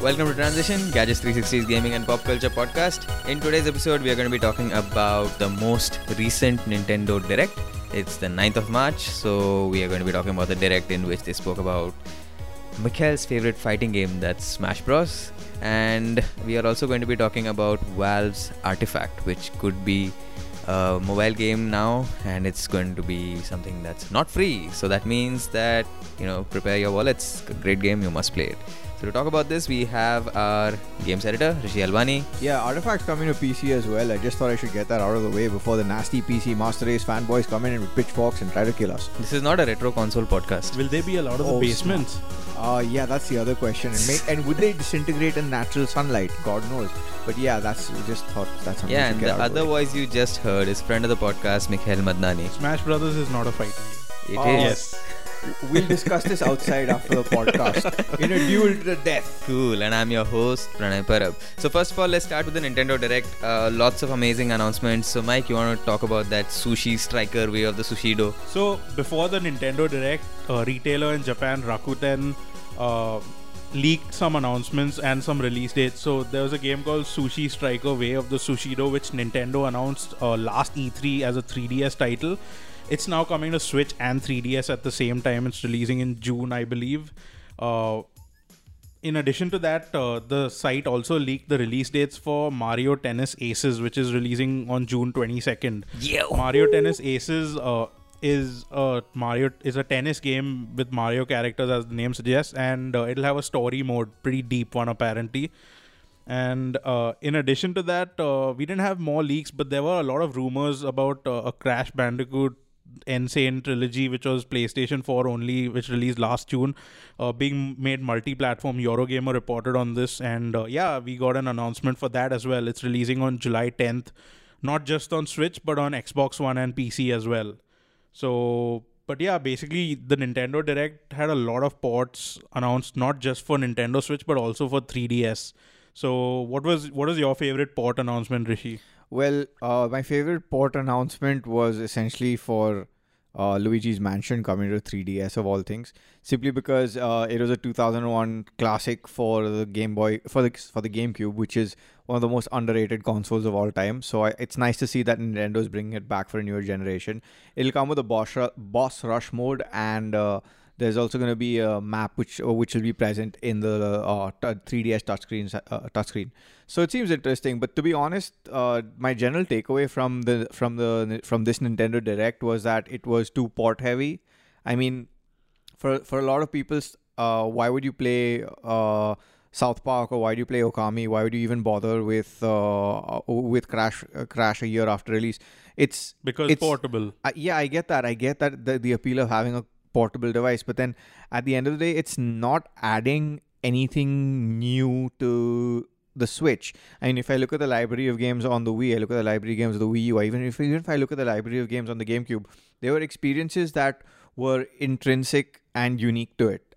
Welcome to Transition, Gadgets 360's gaming and pop culture podcast. In today's episode, we are going to be talking about the most recent Nintendo Direct. It's the 9th of March, so we are going to be talking about the Direct in which they spoke about Mikhail's favorite fighting game, that's Smash Bros. And we are also going to be talking about Valve's Artifact, which could be a mobile game now, and it's going to be something that's not free. So that means that, prepare your wallets. A great game, you must play it. So to talk about this, we have our games editor, Rishi Alwani. Yeah, Artifact's coming to PC as well. I just thought I should get that out of the way before the nasty PC Master Race fanboys come in with pitchforks and try to kill us. This is not a retro console podcast. Will they be allowed in the basements? Yeah, that's the other question. And would they disintegrate in natural sunlight? God knows. But yeah, just thought that's something. Yeah, and the other voice you just heard is friend of the podcast, Mikhail Madnani. Smash Brothers is not a fighting game. It is. Yes. We'll discuss this outside after the podcast in a duel to the death. Cool, and I'm your host, Pranay Parab. So first of all, let's start with the Nintendo Direct. Lots of amazing announcements. So Mike, you want to talk about that Sushi Striker way of the Sushido? So before the Nintendo Direct, retailer in Japan, Rakuten, leaked some announcements and some release dates. So there was a game called Sushi Striker Way of the Sushido, which Nintendo announced last E3 as a 3DS title. It's now coming to Switch and 3DS at the same time. It's releasing in June, I believe. In addition to that, the site also leaked the release dates for Mario Tennis Aces, which is releasing on June 22nd. Yeah. Mario Tennis Aces is a tennis game with Mario characters, as the name suggests, and it'll have a story mode, pretty deep one apparently. And in addition to that, we didn't have more leaks, but there were a lot of rumors about a Crash Bandicoot Insane Trilogy, which was PlayStation 4 only, which released last June, being made multi-platform. Eurogamer reported on this, and we got an announcement for that as well. It's releasing on July 10th, not just on Switch, but on Xbox One and PC as well. So, but yeah, basically the Nintendo Direct had a lot of ports announced, not just for Nintendo Switch, but also for 3DS. So what was your favorite port announcement, Rishi? Well, my favorite port announcement was essentially for Luigi's Mansion coming to 3DS of all things, simply because it was a 2001 classic for the Game Boy, for the GameCube, which is one of the most underrated consoles of all time. So it's nice to see that Nintendo's bringing it back for a newer generation. It'll come with a boss rush mode, and there's also going to be a map which will be present in the 3DS touchscreen. So it seems interesting. But to be honest, my general takeaway from this Nintendo Direct was that it was too port heavy. I mean, for a lot of people, why would you play South Park, or why do you play Okami? Why would you even bother with Crash a year after release? It's portable. I get that. I get that the appeal of having a portable device, but then at the end of the day, it's not adding anything new to the Switch. I mean, if I look at the library of games on the Wii, I look at the library of games of the Wii U, even if I look at the library of games on the GameCube, there were experiences that were intrinsic and unique to it.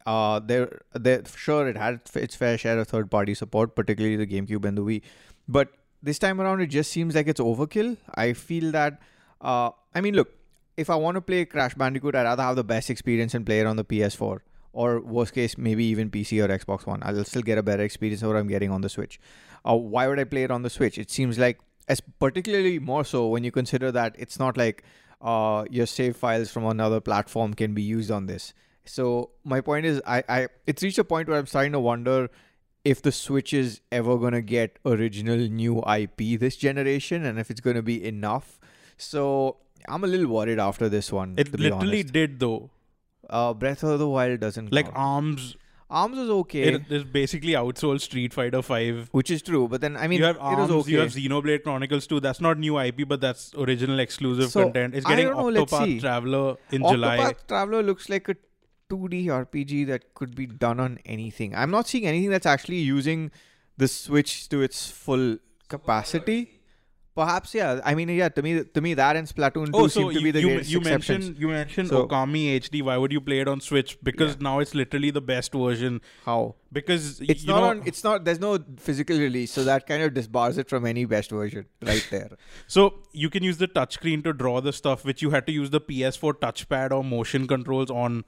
Sure, it had its fair share of third-party support, particularly the GameCube and the Wii, but this time around, it just seems like it's overkill. I feel that, look, if I want to play Crash Bandicoot, I'd rather have the best experience and play it on the PS4. Or worst case, maybe even PC or Xbox One. I'll still get a better experience than what I'm getting on the Switch. Why would I play it on the Switch? It seems like, as particularly more so when you consider that it's not like your save files from another platform can be used on this. So my point is, it's reached a point where I'm starting to wonder if the Switch is ever going to get original new IP this generation, and if it's going to be enough. So I'm a little worried after this one. It literally did though. Breath of the Wild doesn't like count. ARMS. ARMS was okay. It is basically outsold Street Fighter 5, which is true. But then you have ARMS, it was okay. You have Xenoblade Chronicles 2. That's not new IP, but that's original exclusive content. It's getting Octopath Traveler in July. Octopath Traveler looks like a 2D RPG that could be done on anything. I'm not seeing anything that's actually using the Switch to its full capacity. Perhaps, yeah. I mean, yeah. To me, that and Splatoon 2 seem to be the exceptions. You mentioned Okami HD. Why would you play it on Switch? Because now it's literally the best version. How? Because it's not. There's no physical release, so that kind of disbars it from any best version right there. So you can use the touchscreen to draw the stuff, which you had to use the PS4 touchpad or motion controls on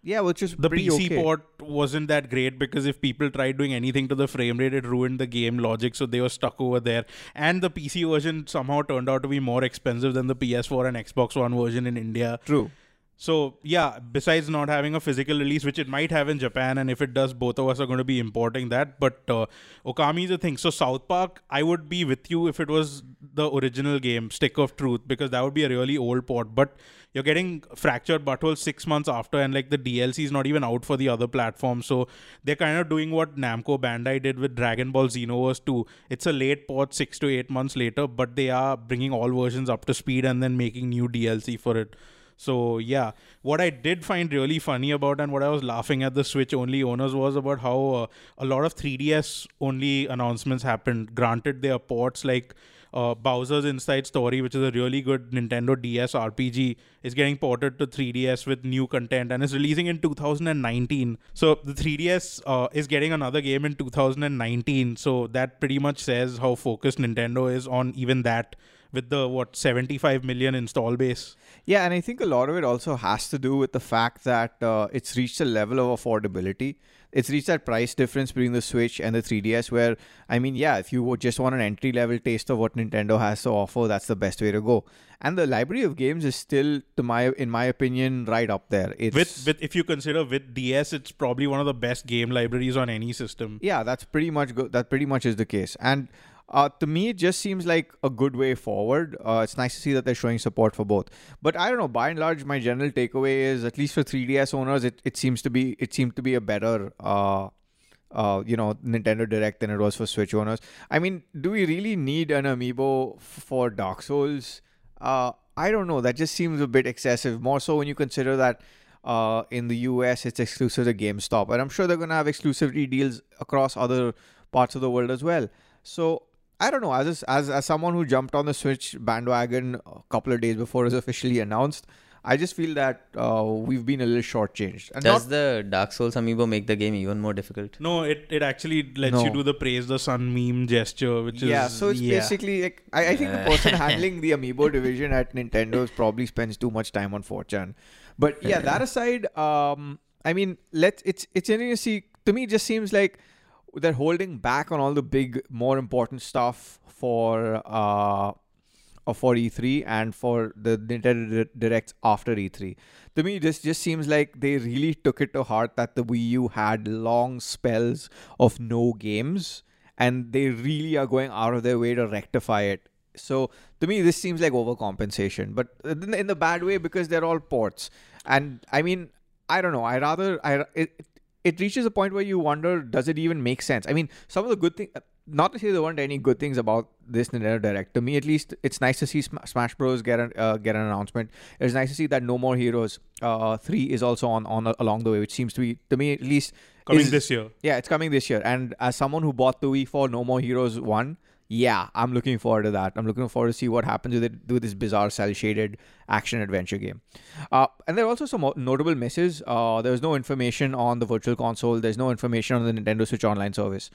Yeah, which is The pretty PC okay. port wasn't that great because if people tried doing anything to the frame rate, it ruined the game logic, so they were stuck over there. And the PC version somehow turned out to be more expensive than the PS4 and Xbox One version in India. True. So yeah, besides not having a physical release, which it might have in Japan, and if it does, both of us are going to be importing that. But Okami is a thing. So South Park, I would be with you if it was the original game, Stick of Truth, because that would be a really old port. But you're getting Fractured Butthole 6 months after, and like the DLC is not even out for the other platforms. So they're kind of doing what Namco Bandai did with Dragon Ball Xenoverse 2. It's a late port, 6 to 8 months later, but they are bringing all versions up to speed and then making new DLC for it. So yeah, what I did find really funny about and what I was laughing at the Switch only owners was about how a lot of 3DS only announcements happened. Granted, they are ports like Bowser's Inside Story, which is a really good Nintendo DS RPG, is getting ported to 3DS with new content and is releasing in 2019. So the 3DS is getting another game in 2019. So that pretty much says how focused Nintendo is on even that, with the 75 million install base. Yeah, and I think a lot of it also has to do with the fact that it's reached a level of affordability. It's reached that price difference between the Switch and the 3DS where, I mean, yeah, if you would just want an entry-level taste of what Nintendo has to offer, that's the best way to go. And the library of games is still, in my opinion, right up there. It's, With if you consider with DS, it's probably one of the best game libraries on any system. yeah, that's pretty much that pretty much is the case. And to me, it just seems like a good way forward. It's nice to see that they're showing support for both. But I don't know. By and large, my general takeaway is, at least for 3DS owners, it seemed to be a better Nintendo Direct than it was for Switch owners. I mean, do we really need an amiibo for Dark Souls? I don't know. That just seems a bit excessive. More so when you consider that in the US it's exclusive to GameStop, and I'm sure they're going to have exclusivity deals across other parts of the world as well. So I don't know. As someone who jumped on the Switch bandwagon a couple of days before it was officially announced, I just feel that we've been a little shortchanged. And Does the Dark Souls amiibo make the game even more difficult? No, it actually lets No. you do the praise the sun meme gesture, which is yeah, so it's basically like I think the person handling the amiibo division at Nintendo probably spends too much time on 4chan. But yeah, that aside, I mean, it's interesting to see. To me, it just seems like they're holding back on all the big, more important stuff for E3 and for the Nintendo Directs after E3. To me, this just seems like they really took it to heart that the Wii U had long spells of no games, and they really are going out of their way to rectify it. So to me, this seems like overcompensation, but in the bad way, because they're all ports. And I mean, I don't know. It reaches a point where you wonder, does it even make sense? I mean, some of the good things, not to say there weren't any good things about this Nintendo Direct. To me, at least, it's nice to see Smash Bros. Get an announcement. It's nice to see that No More Heroes 3 is also on along the way, which seems to be, to me at least, coming this year. Yeah, it's coming this year. And as someone who bought the Wii for No More Heroes 1, yeah, I'm looking forward to that. I'm looking forward to see what happens with it, with this bizarre cel-shaded action-adventure game. And there are also some notable misses. There was no information on the Virtual Console. There's no information on the Nintendo Switch Online service.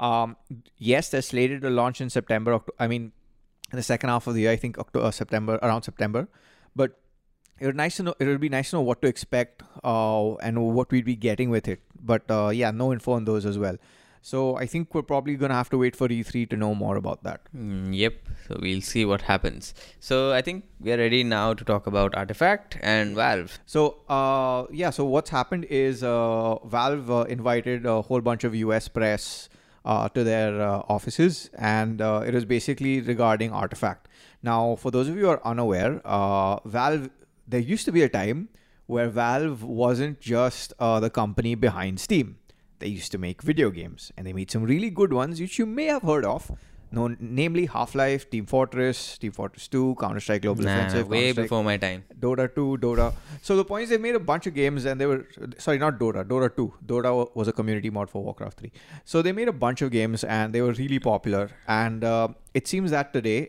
Yes, they're slated to launch in September. In the second half of the year, I think around September. But it would be nice to know what to expect and what we'd be getting with it. But yeah, no info on those as well. So I think we're probably going to have to wait for E3 to know more about that. Yep. So we'll see what happens. So I think we are ready now to talk about Artifact and Valve. So so what's happened is Valve invited a whole bunch of US press to their offices, and it was basically regarding Artifact. Now, for those of you who are unaware, Valve, there used to be a time where Valve wasn't just the company behind Steam. They used to make video games, and they made some really good ones, which you may have heard of, namely Half-Life, Team Fortress 2, Counter-Strike Global Offensive, Way before my time. Dota 2, Dota. So the point is, they made a bunch of games, and they were, sorry, not Dota, Dota 2. Dota was a community mod for Warcraft 3. So they made a bunch of games, and they were really popular. And it seems that today,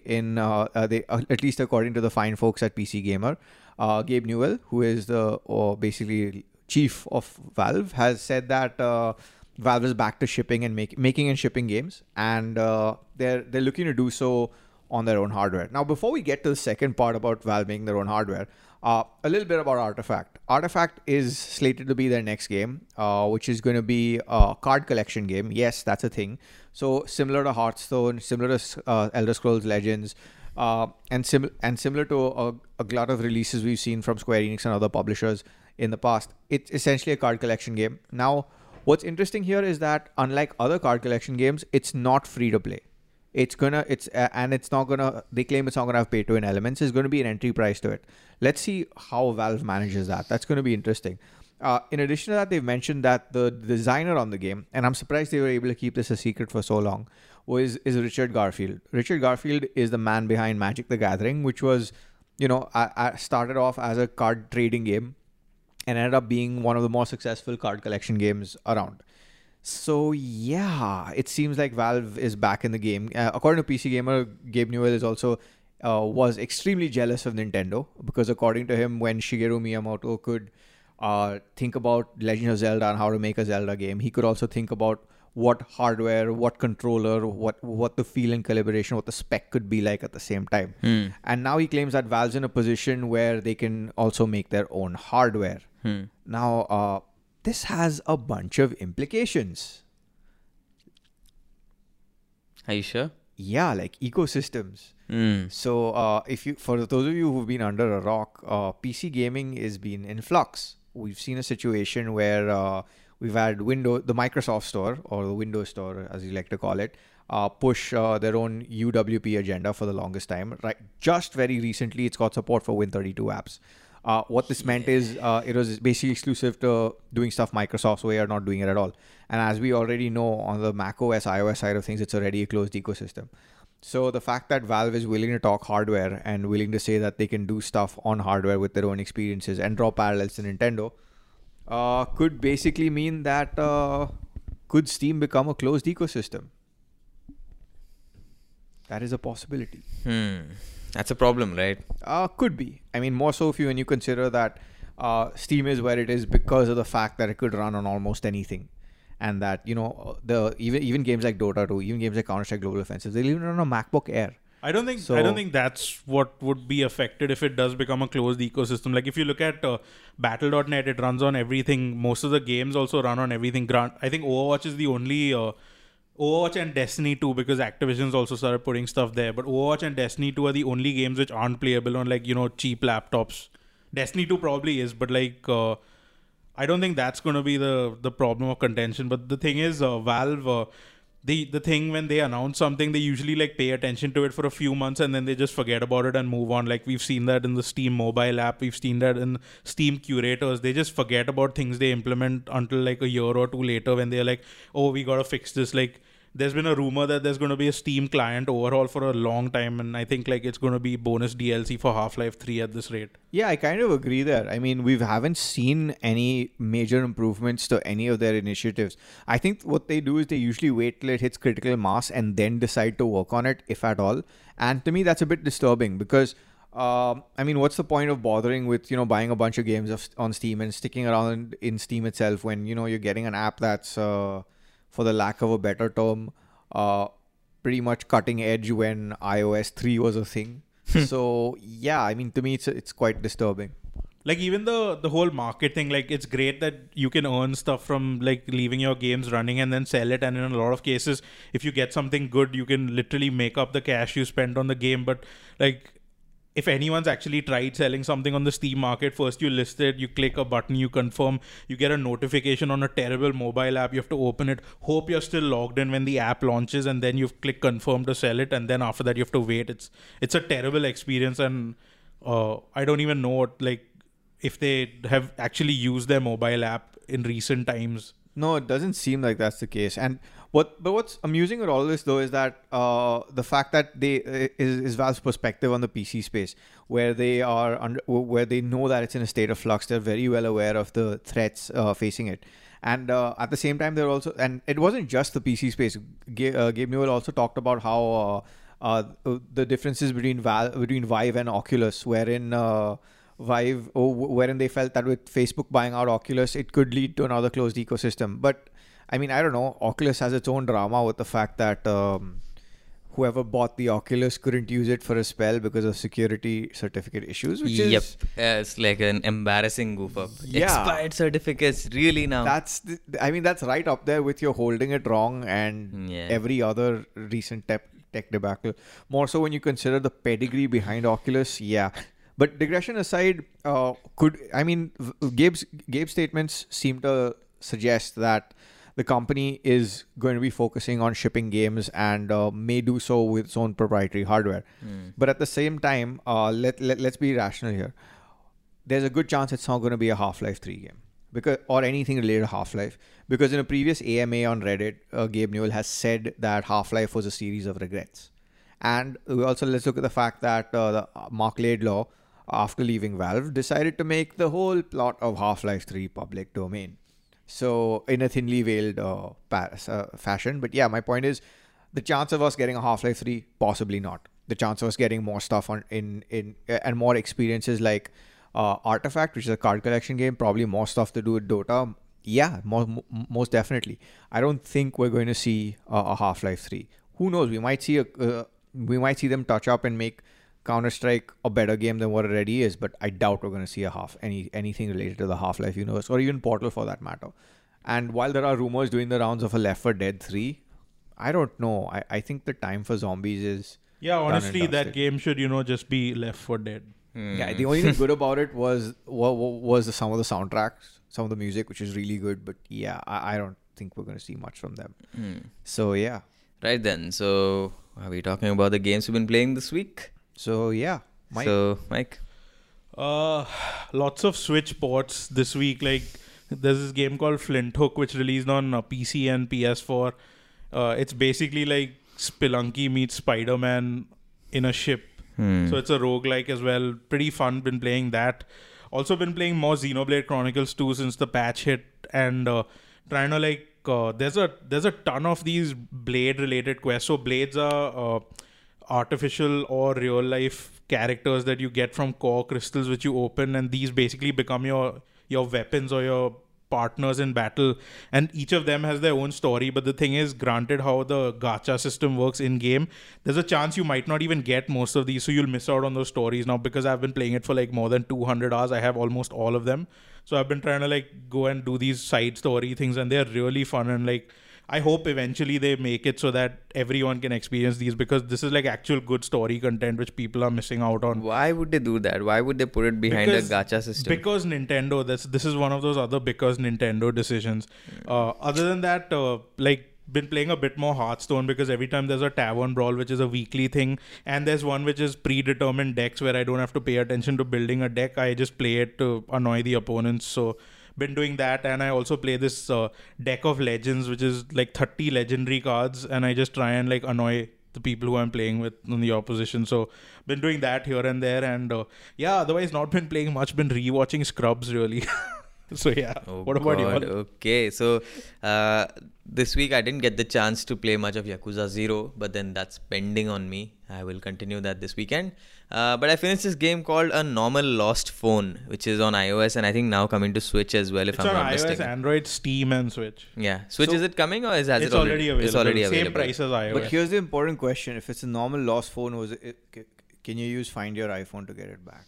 at least according to the fine folks at PC Gamer, Gabe Newell, who is the basically chief of Valve, has said that Valve is back to shipping and making and shipping games, and they're looking to do so on their own hardware. Now, before we get to the second part about Valve making their own hardware, a little bit about Artifact. Artifact is slated to be their next game, which is going to be a card collection game. Yes, that's a thing. So similar to Hearthstone, similar to Elder Scrolls Legends, and similar to a glut of releases we've seen from Square Enix and other publishers in the past. It's essentially a card collection game. Now, what's interesting here is that unlike other card collection games, it's not free to play. They claim it's not gonna have pay to win elements. It's going to be an entry price to it. Let's see how Valve manages that. That's going to be interesting. In addition to that, they've mentioned that the designer on the game, and I'm surprised they were able to keep this a secret for so long, is Richard Garfield. Richard Garfield is the man behind Magic the Gathering, which was, started off as a card trading game and ended up being one of the more successful card collection games around. So yeah, it seems like Valve is back in the game. According to PC Gamer, Gabe Newell is also was extremely jealous of Nintendo because according to him, when Shigeru Miyamoto could think about Legend of Zelda and how to make a Zelda game, he could also think about what hardware, what controller, what the feel and calibration, what the spec could be like at the same time. And now he claims that Valve's in a position where they can also make their own hardware. Now, this has a bunch of implications. Are you sure? Yeah, like ecosystems. So, for those of you who've been under a rock, PC gaming has been in flux. We've seen a situation where we've had the Microsoft Store, or the Windows Store, as you like to call it, push their own UWP agenda for the longest time. Right, just very recently, it's got support for Win32 apps. What this meant is it was basically exclusive to doing stuff Microsoft's way or not doing it at all. And as we already know, on the macOS, iOS side of things, it's already a closed ecosystem. So the fact that Valve is willing to talk hardware and willing to say that they can do stuff on hardware with their own experiences and draw parallels to Nintendo could basically mean that could Steam become a closed ecosystem? That is a possibility. That's a problem, right? Could be. I mean, more so when you consider that Steam is where it is because of the fact that it could run on almost anything. And that, even games like Dota 2, even games like Counter-Strike Global Offensive, they'll even run on a MacBook Air. I don't think that's what would be affected if it does become a closed ecosystem. Like if you look at Battle.net, it runs on everything. Most of the games also run on everything. I think Overwatch is the only Overwatch and Destiny 2, because Activision's also started putting stuff there. But Overwatch and Destiny 2 are the only games which aren't playable on cheap laptops. Destiny 2 probably is, but I don't think that's going to be the problem of contention. But the thing is, Valve, the thing when they announce something, they usually pay attention to it for a few months and then they just forget about it and move on. Like we've seen that in the Steam mobile app, we've seen that in Steam curators. They just forget about things they implement until a year or two later when they're like, oh, we got to fix this. There's been a rumor that there's going to be a Steam client overhaul for a long time, and I think it's going to be bonus DLC for Half-Life 3 at this rate. Yeah, I kind of agree there. I mean, we haven't seen any major improvements to any of their initiatives. I think what they do is they usually wait till it hits critical mass and then decide to work on it, if at all. And to me, that's a bit disturbing because, what's the point of bothering with, buying a bunch of games on Steam and sticking around in Steam itself when, you're getting an app that's... for the lack of a better term, pretty much cutting edge when iOS 3 was a thing. So, yeah, to me, it's quite disturbing. Even the whole market thing, it's great that you can earn stuff from, leaving your games running and then sell it. And in a lot of cases, if you get something good, you can literally make up the cash you spent on the game. But, if anyone's actually tried selling something on the Steam market, first you list it, you click a button, you confirm, you get a notification on a terrible mobile app, you have to open it, hope you're still logged in when the app launches, and then you click confirm to sell it, and then after that you have to wait. It's a terrible experience, and I don't even know if they have actually used their mobile app in recent times. No, it doesn't seem like that's the case. And what's amusing with all this though is that the fact that is Valve's perspective on the PC space, where they are where they know that it's in a state of flux. They're very well aware of the threats facing it, and at the same time they're also, and it wasn't just the PC space. Gabe Newell also talked about how the differences between Vive and Oculus, wherein wherein they felt that with Facebook buying out Oculus, it could lead to another closed ecosystem. But I don't know. Oculus has its own drama with the fact that whoever bought the Oculus couldn't use it for a spell because of security certificate issues, which Yep. is It's like an embarrassing goof up. Yeah. Expired certificates, really now? I mean, that's right up there with your holding it wrong and Yeah. every other recent tech debacle. More so when you consider the pedigree behind Oculus. Yeah. But digression aside, Gabe's statements seem to suggest that the company is going to be focusing on shipping games and may do so with its own proprietary hardware. But at the same time, let's be rational here. There's a good chance it's not going to be a Half-Life 3 game or anything related to Half-Life. Because in a previous AMA on Reddit, Gabe Newell has said that Half-Life was a series of regrets. And let's look at the fact that Mark Laidlaw, after leaving Valve, decided to make the whole plot of Half-Life 3 public domain. So in a thinly veiled fashion. But yeah, my point is the chance of us getting a Half-Life 3, possibly not. The chance of us getting more stuff and more experiences like Artifact, which is a card collection game, probably more stuff to do with Dota. Yeah, most definitely. I don't think we're going to see a Half-Life 3. Who knows? We might see them touch up and make Counter-Strike a better game than what it already is, but I doubt we're going to see anything related to the Half-Life universe or even Portal for that matter. And while there are rumors doing the rounds of a Left 4 Dead 3, I don't know. I think the time for zombies is Yeah, done and honestly, that dusted. game should, just be Left 4 Dead. Yeah, the only thing good about it was some of the soundtracks, some of the music, which is really good. But yeah, I don't think we're going to see much from them. So yeah. Right then. So, are we talking about the games we've been playing this week? So yeah, Mike. So, Mike. Lots of Switch ports this week. Like, there's this game called Flint Hook, which released on PC and PS4. It's basically like Spelunky meets Spider-Man in a ship. So it's a roguelike as well. Pretty fun. Been playing that. Also been playing more Xenoblade Chronicles 2 since the patch hit, and trying to there's a ton of these Blade related quests. So Blades are artificial or real life characters that you get from core crystals which you open, and these basically become your weapons or your partners in battle, and each of them has their own story. But the thing is, granted how the gacha system works in game, there's a chance you might not even get most of these, so you'll miss out on those stories. Now, because I've been playing it for like more than 200 hours, I have almost all of them. So I've been trying to like go and do these side story things, and they're really fun. And like, I hope eventually they make it so that everyone can experience these, because this is like actual good story content which people are missing out on. Why would they do that? Why would they put it behind a gacha system? Because Nintendo. This is one of those other because Nintendo decisions. Other than that, been playing a bit more Hearthstone, because every time there's a Tavern Brawl, which is a weekly thing, and there's one which is predetermined decks where I don't have to pay attention to building a deck. I just play it to annoy the opponents. So been doing that, and I also play this deck of legends, which is like 30 legendary cards, and I just try and like annoy the people who I'm playing with on the opposition. So been doing that here and there, and otherwise not been playing much. Been rewatching Scrubs really. So yeah. Oh, what about you? God. Okay, so this week I didn't get the chance to play much of Yakuza 0, but then that's pending on me. I will continue that this weekend. But I finished this game called A Normal Lost Phone, which is on iOS and I think now coming to Switch as well, if It's I'm on not iOS, mistaken. Android, Steam, and Switch. Yeah, Switch, So- is it coming or has It's it already available. It's already Same available. price as iOS. But here's the important question: if it's a normal lost phone, can you use Find Your iPhone to get it back?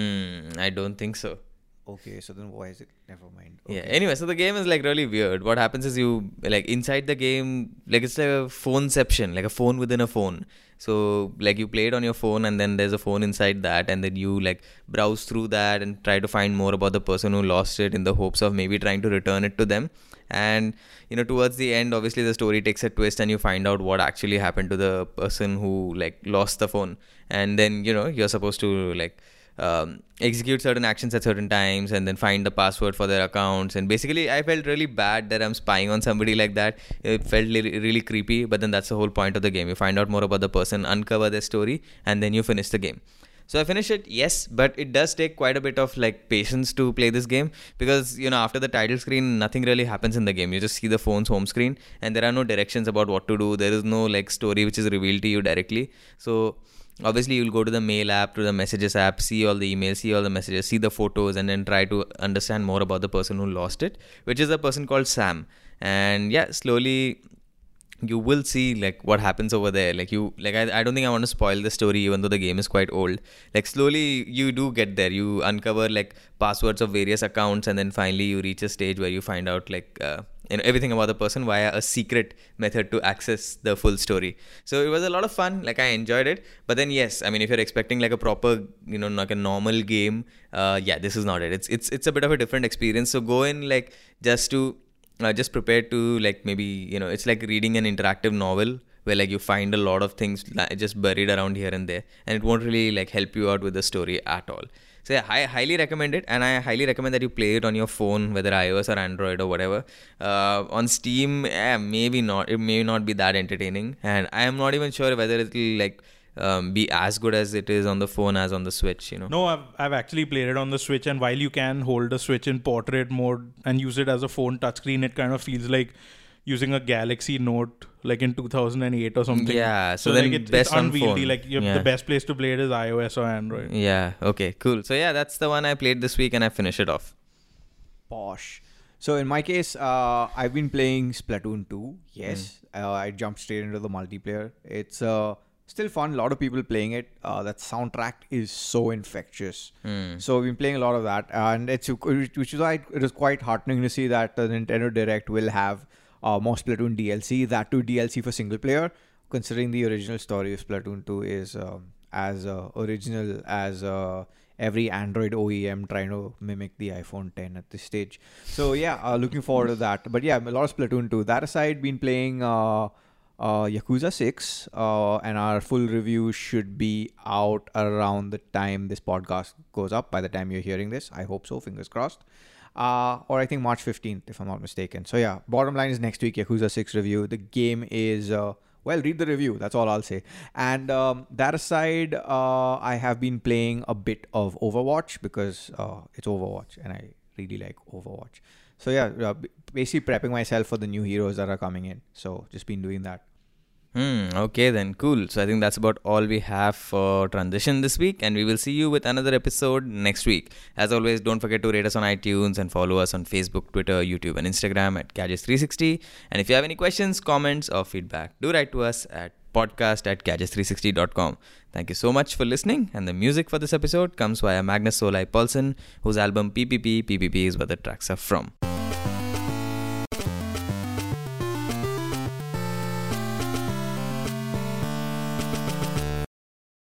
I don't think so. Okay, so then why is it? Never mind. Yeah. Okay. Anyway, so the game is like really weird. What happens is you like inside the game, like it's like a phoneception, like a phone within a phone. So like you play it on your phone, and then there's a phone inside that, and then you like browse through that and try to find more about the person who lost it in the hopes of maybe trying to return it to them. And towards the end, obviously the story takes a twist, and you find out what actually happened to the person who like lost the phone. And then you're supposed to like execute certain actions at certain times and then find the password for their accounts. And basically I felt really bad that I'm spying on somebody like that. It felt really creepy, but then that's the whole point of the game. You find out more about the person, uncover their story, and then you finish the game. So I finished it, yes, but it does take quite a bit of like patience to play this game, because after the title screen nothing really happens in the game. You just see the phone's home screen and there are no directions about what to do. There is no like story which is revealed to you directly. So obviously you'll go to the mail app, to the messages app, see all the emails, see all the messages, see the photos, and then try to understand more about the person who lost it, which is a person called Sam. And yeah, slowly you will see like what happens over there. Like I don't think I want to spoil the story, even though the game is quite old. Like slowly you do get there. You uncover like passwords of various accounts, and then finally you reach a stage where you find out like everything about the person via a secret method to access the full story. So it was a lot of fun. Like I enjoyed it. But then yes, I mean if you're expecting like a proper, like a normal game, this is not it. It's a bit of a different experience. So go in like just prepared to like maybe it's like reading an interactive novel where like you find a lot of things just buried around here and there, and it won't really like help you out with the story at all. So yeah, I highly recommend it, and I highly recommend that you play it on your phone, whether iOS or Android or whatever. On Steam, maybe not. It may not be that entertaining, and I am not even sure whether it'll like be as good as it is on the phone as on the Switch. No, I've actually played it on the Switch, and while you can hold the Switch in portrait mode and use it as a phone touchscreen, it kind of feels like using a Galaxy Note like in 2008 or something. Yeah, so like then it's best on unwieldy. phone. Like Yeah. the best place to play it is iOS or Android. Yeah, okay, cool. So yeah, that's the one I played this week, and I finished it off. Posh. So in my case, I've been playing Splatoon 2. Yes, I jumped straight into the multiplayer. It's still fun. A lot of people playing it. That soundtrack is so infectious. So we've been playing a lot of that, and which is why it is quite heartening to see that the Nintendo Direct will have more Splatoon DLC. That too DLC for single player, considering the original story of Splatoon 2 is as original as every Android OEM trying to mimic the iPhone 10 at this stage. So yeah, looking forward to that. But yeah, a lot of Splatoon 2. That aside, been playing Yakuza 6, and our full review should be out around the time this podcast goes up. By the time you're hearing this, I hope so. Fingers crossed. Or I think March 15th, if I'm not mistaken. So yeah, bottom line is next week, Yakuza 6 review. The game is, read the review. That's all I'll say. And that aside, I have been playing a bit of Overwatch because it's Overwatch and I really like Overwatch. So yeah, basically prepping myself for the new heroes that are coming in. So just been doing that. Okay then, cool. So I think that's about all we have for transition this week, and we will see you with another episode next week. As always, don't forget to rate us on iTunes and follow us on Facebook, Twitter, YouTube and Instagram at Gadgets360. And if you have any questions, comments or feedback, do write to us at podcast@gadgets360.com. Thank you so much for listening, and the music for this episode comes via Magnus Solai Paulsen, whose album PPP is where the tracks are from.